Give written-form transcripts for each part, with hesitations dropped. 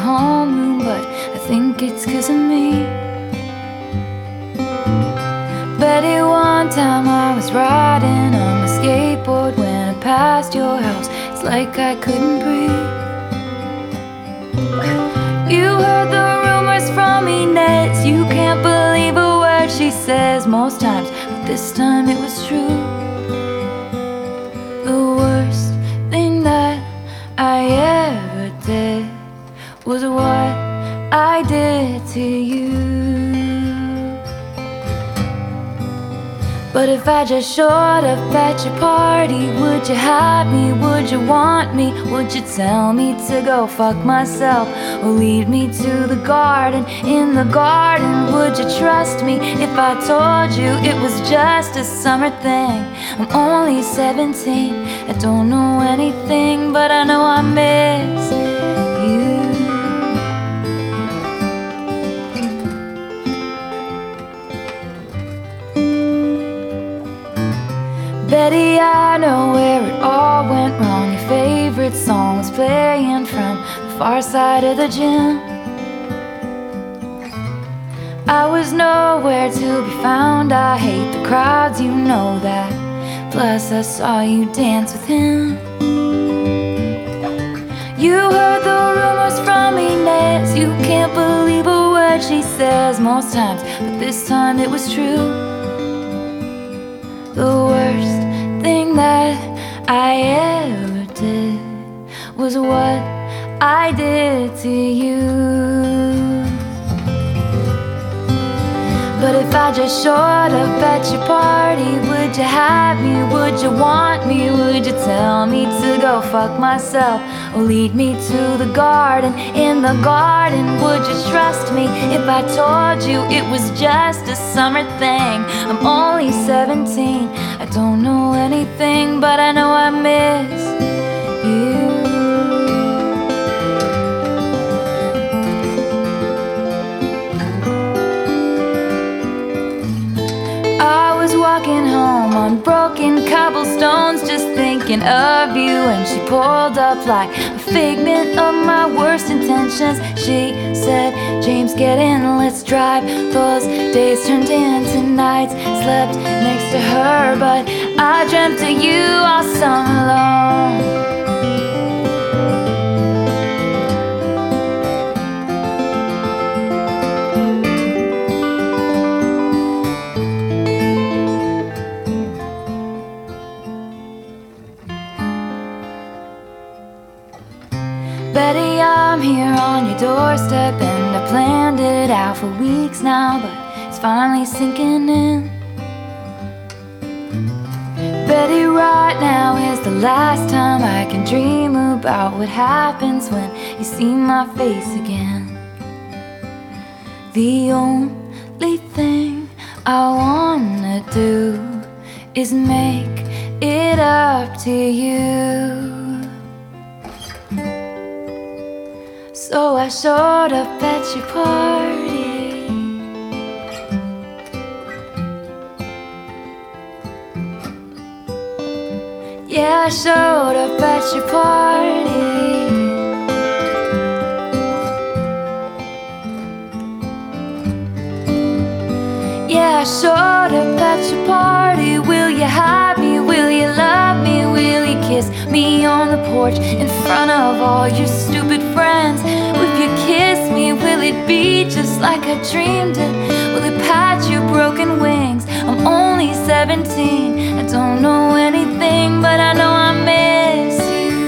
homeroom, but I think it's 'cause of me. Betty, one time I was riding on my skateboard when I passed your house. It's like I couldn't breathe. You heard the rumors from Inez. You can't believe a word she says most times, but this time it was true. The worst thing that I ever did was what I did to you. But if I just showed up at your party, would you have me? Would you want me? Would you tell me to go fuck myself? Or lead me to the garden? In the garden, would you trust me if I told you it was just a summer thing? I'm only 17, I don't know anything, but I know I miss you. Betty, I know where it all went wrong. Your favorite song was playing from the far side of the gym. I was nowhere to be found. I hate the crowds, you know that. Plus I saw you dance with him. You heard the rumors from Inez. You can't believe a word she says most times, but this time it was true. The worst thing that I ever did was what I did to you. But if I just showed up at your party, would you have me? Would you want me? Would you tell me to go fuck myself? Or lead me to the garden? In the garden, would you trust me if I told you it was just a summer thing? I'm only 17, I don't know anything, but I know I miss you. Walking home on broken cobblestones, just thinking of you, and she pulled up like a figment of my worst intentions. She said, James, get in, let's drive. Those days turned into nights. Slept next to her, but I dreamt of you all summer long. Betty, I'm here on your doorstep, and I planned it out for weeks now, but it's finally sinking in. Betty, right now is the last time I can dream about what happens when you see my face again. The only thing I wanna do is make it up to you. So I showed up at your party. Yeah, I showed up at your party. Yeah, I showed up at your party. Will you have me? Will you love me? Will you kiss me on the porch in front of all your stupid friends? If you kiss me, will it be just like I dreamed it? Will it patch your broken wings? I'm only 17, I don't know anything, but I know I miss you.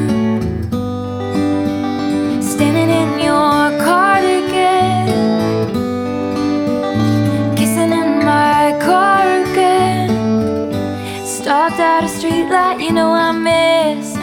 Standing in your cardigan, kissing in my car again. Stopped at a streetlight, you know I miss